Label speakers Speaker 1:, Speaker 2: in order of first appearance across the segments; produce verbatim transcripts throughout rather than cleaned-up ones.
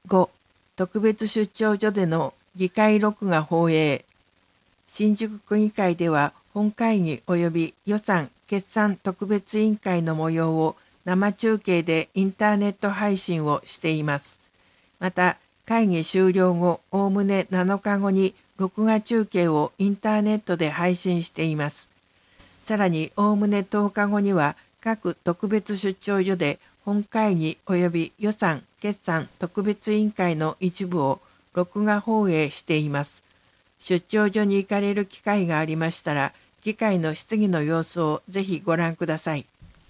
Speaker 1: ご. 特別出張所での議会録画放映。新宿区議会では本会議及び予算決算特別委員会の模様を生中継でインターネット配信をしています。また、会議終了後、おおむねなのかごに録画中継をインターネットで配信しています。さらに、おおむねとおかごには各特別出張所で本会議及び予算決算特別委員会の一部を録画放映しています。出張所に行かれる機会がありましたら、議会の質疑の様子をぜひご覧ください。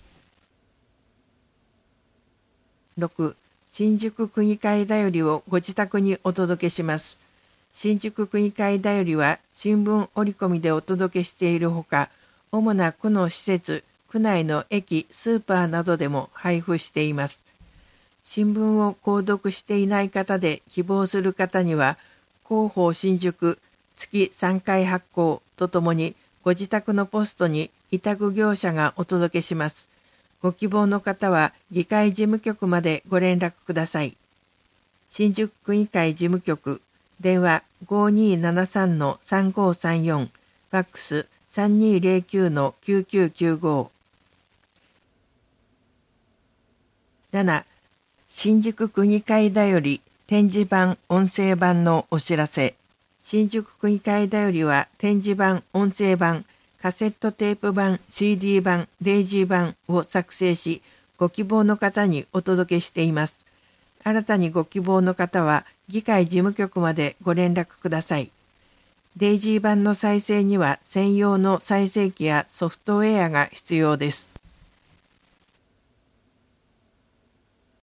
Speaker 1: ろく. 新宿区議会だよりをご自宅にお届けします。新宿区議会だよりは新聞折り込みでお届けしているほか、主な区の施設、区内の駅、スーパーなどでも配布しています。新聞を購読していない方で希望する方には、広報新宿月さんかい発行とともにご自宅のポストに委託業者がお届けします。ご希望の方は議会事務局までご連絡ください。新宿区議会事務局、電話 ごにーななさんのさんごーさんよん、ファックス さんにーぜろきゅうのきゅうきゅうきゅうご。なな. 新宿区議会だより展示版音声版のお知らせ。新宿区議会だよりは展示版音声版カセットテープ版 シーディー 版デイジー版を作成し、ご希望の方にお届けしています。新たにご希望の方は議会事務局までご連絡ください。デイジー版の再生には専用の再生機やソフトウェアが必要です。